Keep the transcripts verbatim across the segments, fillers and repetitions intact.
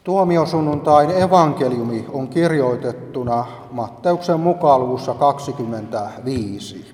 Tuomiosunnuntain evankeliumi on kirjoitettuna Matteuksen mukaan luvussa kaksikymmentäviisi.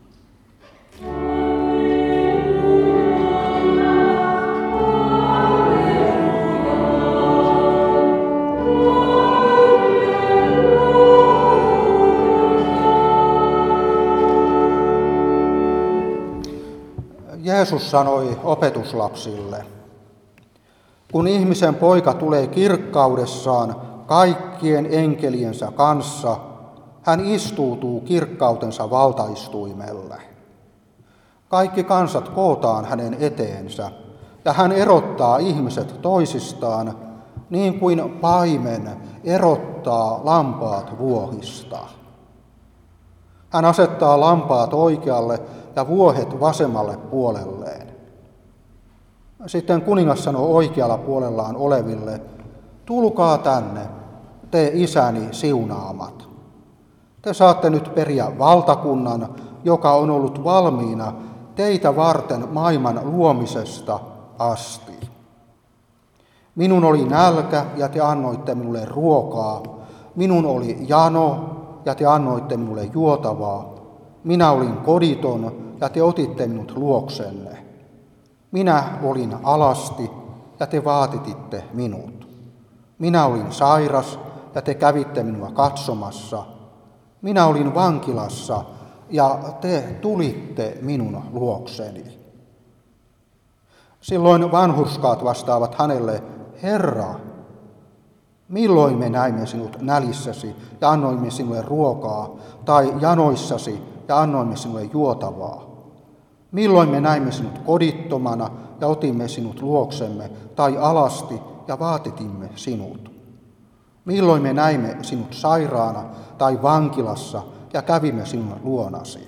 Jeesus sanoi opetuslapsille: kun ihmisen poika tulee kirkkaudessaan kaikkien enkeliensä kanssa, hän istuutuu kirkkautensa valtaistuimelle. Kaikki kansat kootaan hänen eteensä, ja hän erottaa ihmiset toisistaan, niin kuin paimen erottaa lampaat vuohista. Hän asettaa lampaat oikealle ja vuohet vasemmalle puolelleen. Sitten kuningas sanoo oikealla puolellaan oleville: tulkaa tänne, te isäni siunaamat. Te saatte nyt periä valtakunnan, joka on ollut valmiina teitä varten maailman luomisesta asti. Minun oli nälkä, ja te annoitte minulle ruokaa. Minun oli jano, ja te annoitte minulle juotavaa. Minä olin koditon, ja te otitte minut luoksenne. Minä olin alasti, ja te vaatititte minut. Minä olin sairas, ja te kävitte minua katsomassa. Minä olin vankilassa, ja te tulitte minun luokseni. Silloin vanhurskaat vastaavat hänelle: Herra, milloin me näimme sinut nälissäsi ja annoimme sinulle ruokaa, tai janoissasi ja annoimme sinulle juotavaa? Milloin me näimme sinut kodittomana ja otimme sinut luoksemme, tai alasti ja vaatitimme sinut? Milloin me näimme sinut sairaana tai vankilassa ja kävimme sinun luonasi?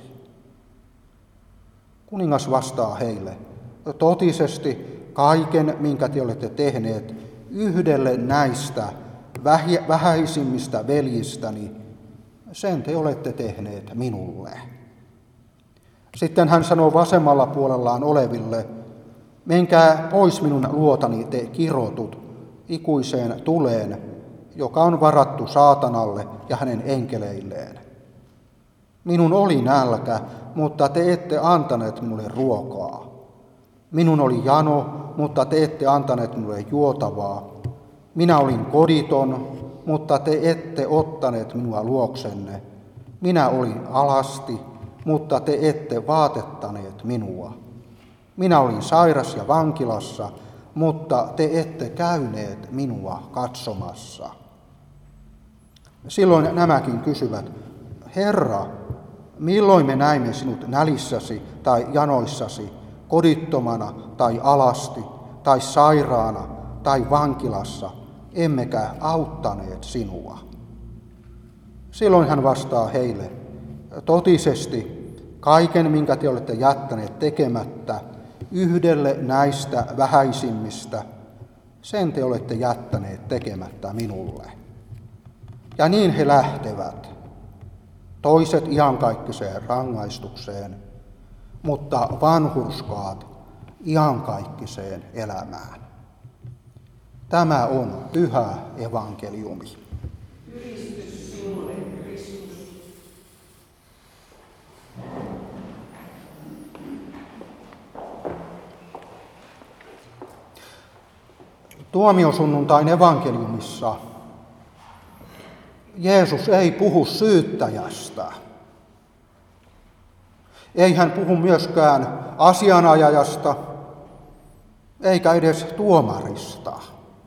Kuningas vastaa heille: totisesti kaiken, minkä te olette tehneet yhdelle näistä vähäisimmistä veljistäni, sen te olette tehneet minulle. Sitten hän sanoo vasemmalla puolellaan oleville: menkää pois minun luotani te kirotut ikuiseen tuleen, joka on varattu saatanalle ja hänen enkeleilleen. Minun oli nälkä, mutta te ette antaneet minulle ruokaa. Minun oli jano, mutta te ette antaneet minulle juotavaa. Minä olin koditon, mutta te ette ottaneet minua luoksenne. Minä olin alasti, mutta te ette vaatettaneet minua. Minä olin sairas ja vankilassa, mutta te ette käyneet minua katsomassa. Silloin nämäkin kysyvät: Herra, milloin me näimme sinut nälissäsi tai janoissasi, kodittomana tai alasti tai sairaana tai vankilassa, emmekä auttaneet sinua? Silloin hän vastaa heille: totisesti kaiken, minkä te olette jättäneet tekemättä yhdelle näistä vähäisimmistä, sen te olette jättäneet tekemättä minulle. Ja niin he lähtevät, toiset iankaikkiseen rangaistukseen, mutta vanhurskaat iankaikkiseen elämään. Tämä on pyhä evankeliumi. Ylistys sinulle, Kristus. Tuomiosunnuntain evankeliumissa Jeesus ei puhu syyttäjästä. Ei hän puhu myöskään asianajajasta, eikä edes tuomarista.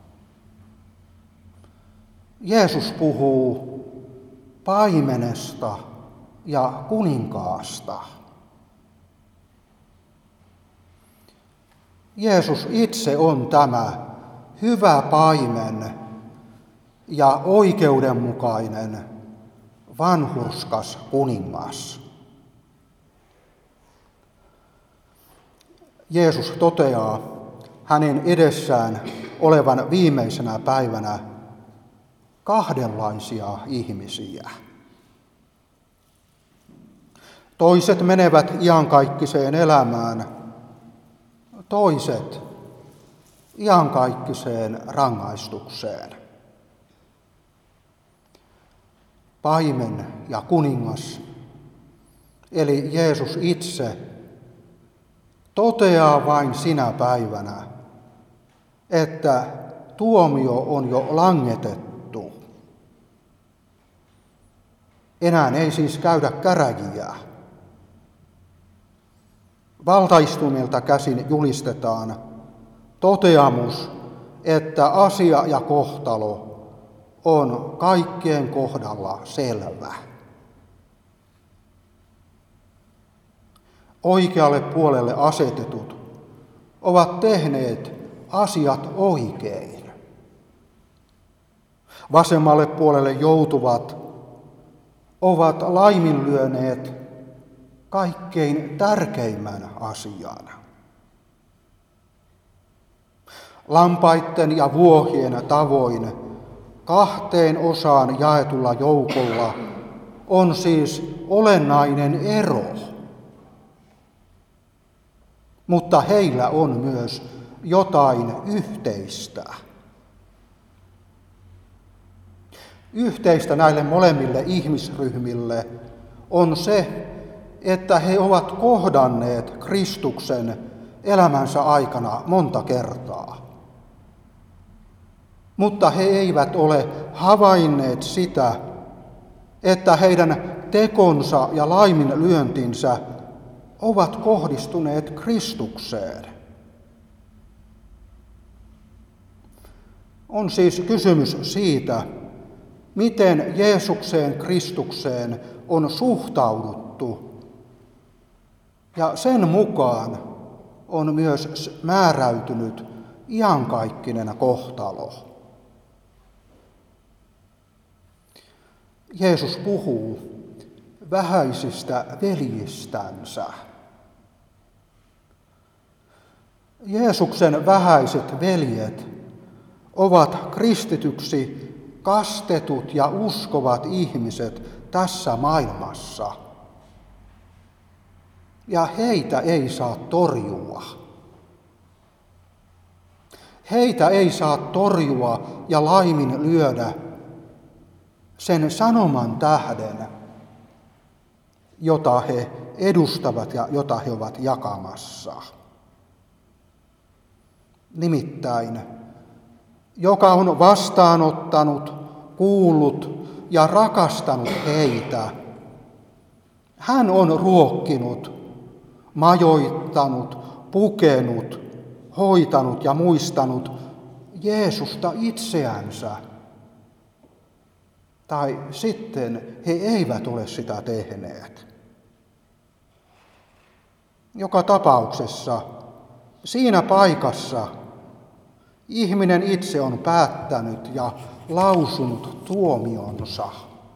Jeesus puhuu paimenesta ja kuninkaasta. Jeesus itse on tämä hyvä paimen ja oikeudenmukainen vanhurskas kuningas. Jeesus toteaa hänen edessään olevan viimeisenä päivänä kahdenlaisia ihmisiä. Toiset menevät iankaikkiseen elämään, toiset iankaikkiseen rangaistukseen. Paimen ja kuningas, eli Jeesus itse, toteaa vain sinä päivänä, että tuomio on jo langetettu. Enää ei siis käydä käräjiä. Valtaistumilta käsin julistetaan toteamus, että asia ja kohtalo on kaikkien kohdalla selvä. Oikealle puolelle asetetut ovat tehneet asiat oikein. Vasemmalle puolelle joutuvat ovat laiminlyöneet kaikkein tärkeimmän asian. Lampaitten ja vuohien tavoin kahteen osaan jaetulla joukolla on siis olennainen ero. Mutta heillä on myös jotain yhteistä. Yhteistä näille molemmille ihmisryhmille on se, että he ovat kohdanneet Kristuksen elämänsä aikana monta kertaa. Mutta he eivät ole havainneet sitä, että heidän tekonsa ja laiminlyöntinsä ovat kohdistuneet Kristukseen. On siis kysymys siitä, miten Jeesukseen Kristukseen on suhtauduttu, ja sen mukaan on myös määräytynyt iankaikkinen kohtalo. Jeesus puhuu vähäisistä veljistänsä. Jeesuksen vähäiset veljet ovat kristityksi kastetut ja uskovat ihmiset tässä maailmassa. Ja heitä ei saa torjua. Heitä ei saa torjua ja laiminlyödä sen sanoman tähden, jota he edustavat ja jota he ovat jakamassa. Nimittäin, joka on vastaanottanut, kuullut ja rakastanut heitä, hän on ruokkinut, majoittanut, pukenut, hoitanut ja muistanut Jeesusta itseänsä. Tai sitten he eivät ole sitä tehneet. Joka tapauksessa siinä paikassa ihminen itse on päättänyt ja lausunut tuomionsa.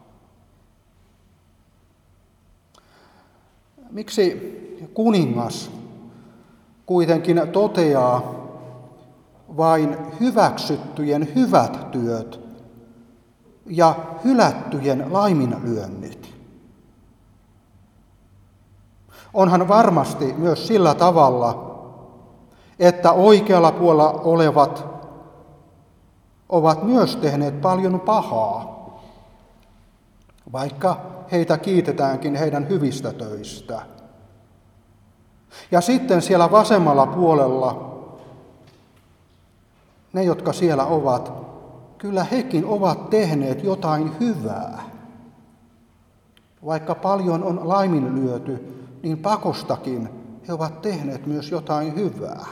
Miksi kuningas kuitenkin toteaa vain hyväksyttyjen hyvät työt ja hylättyjen laiminlyönnit? Onhan varmasti myös sillä tavalla, että oikealla puolella olevat ovat myös tehneet paljon pahaa, vaikka heitä kiitetäänkin heidän hyvistä töistä. Ja sitten siellä vasemmalla puolella ne, jotka siellä ovat, kyllä hekin ovat tehneet jotain hyvää. Vaikka paljon on laiminlyöty, niin pakostakin he ovat tehneet myös jotain hyvää.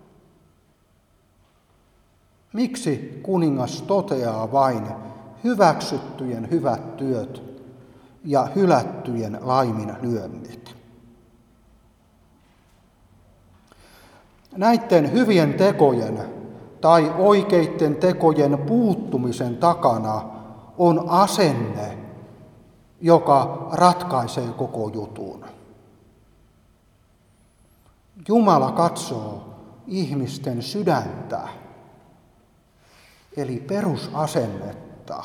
Miksi kuningas toteaa vain hyväksyttyjen hyvät työt ja hylättyjen laiminlyönnit? Näiden hyvien tekojen tai oikeiden tekojen puuttumisen takana on asenne, joka ratkaisee koko jutun. Jumala katsoo ihmisten sydäntä, eli perusasennetta.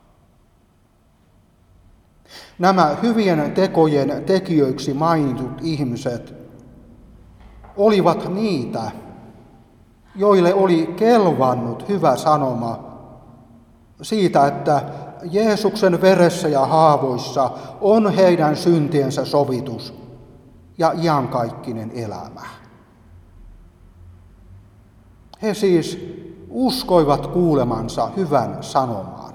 Nämä hyvien tekojen tekijöiksi mainitut ihmiset olivat niitä, joille oli kelvannut hyvä sanoma siitä, että Jeesuksen veressä ja haavoissa on heidän syntiensä sovitus ja iankaikkinen elämä. He siis uskoivat kuulemansa hyvän sanoman.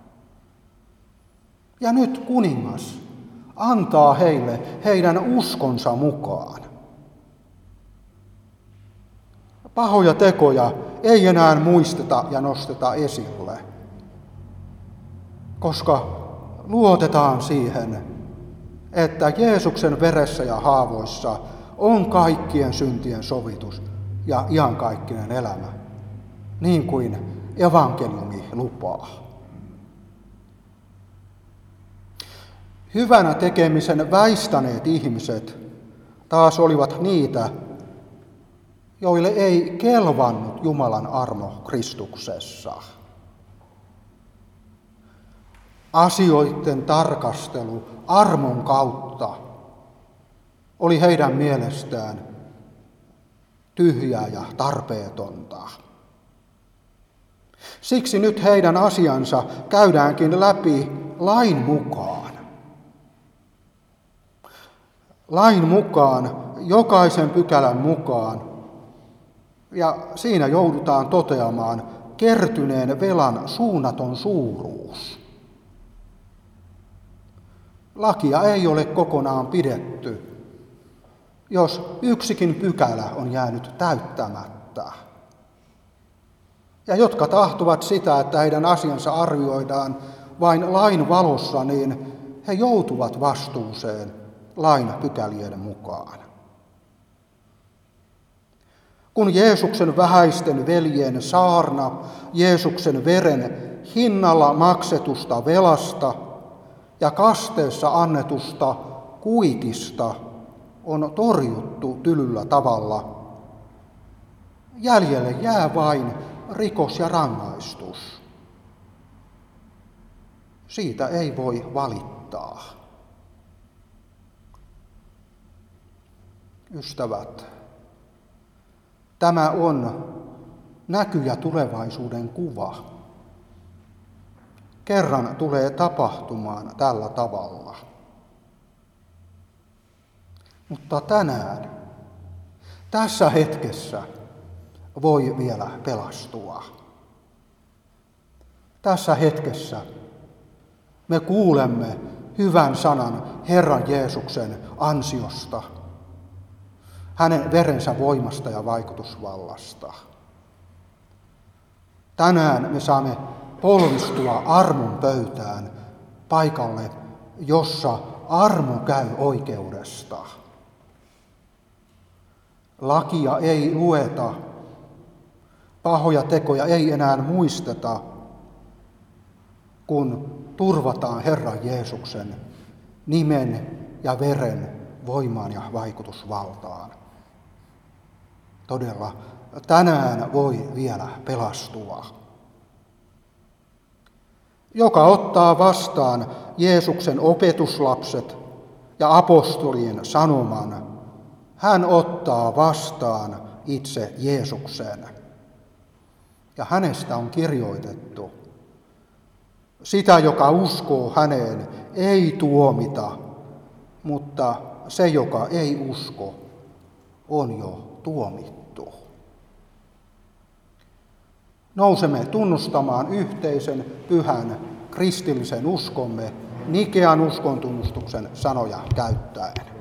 Ja nyt kuningas antaa heille heidän uskonsa mukaan. Pahoja tekoja ei enää muisteta ja nosteta esille, koska luotetaan siihen, että Jeesuksen veressä ja haavoissa on kaikkien syntien sovitus ja iankaikkinen elämä, niin kuin evankeliumi lupaa. Hyvänä tekemisen väistäneet ihmiset taas olivat niitä, joille ei kelvannut Jumalan armo Kristuksessa. Asioiden tarkastelu armon kautta oli heidän mielestään tyhjää ja tarpeetonta. Siksi nyt heidän asiansa käydäänkin läpi lain mukaan. Lain mukaan, jokaisen pykälän mukaan, ja siinä joudutaan toteamaan kertyneen velan suunnaton suuruus. Lakia ei ole kokonaan pidetty, jos yksikin pykälä on jäänyt täyttämättä. Ja jotka tahtovat sitä, että heidän asiansa arvioidaan vain lain valossa, niin he joutuvat vastuuseen lain pykälien mukaan. Kun Jeesuksen vähäisten veljien saarna Jeesuksen veren hinnalla maksetusta velasta ja kasteessa annetusta kuitista on torjuttu tylyllä tavalla, jäljelle jää vain rikos ja rangaistus. Siitä ei voi valittaa. Ystävät, tämä on näky- ja tulevaisuuden kuva. Kerran tulee tapahtumaan tällä tavalla. Mutta tänään, tässä hetkessä, voi vielä pelastua. Tässä hetkessä me kuulemme hyvän sanan Herran Jeesuksen ansiosta, hänen verensä voimasta ja vaikutusvallasta. Tänään me saamme polvistua armon pöytään paikalle, jossa armo käy oikeudesta. Lakia ei lueta, pahoja tekoja ei enää muisteta, kun turvataan Herran Jeesuksen nimen ja veren voimaan ja vaikutusvaltaan. Todella, tänään voi vielä pelastua. Joka ottaa vastaan Jeesuksen opetuslapset ja apostolien sanoman, hän ottaa vastaan itse Jeesuksen. Ja hänestä on kirjoitettu: sitä, joka uskoo häneen, ei tuomita, mutta se, joka ei usko, on jo tuomittu. Nousemme tunnustamaan yhteisen pyhän kristillisen uskomme Nikean uskontunnustuksen sanoja käyttäen.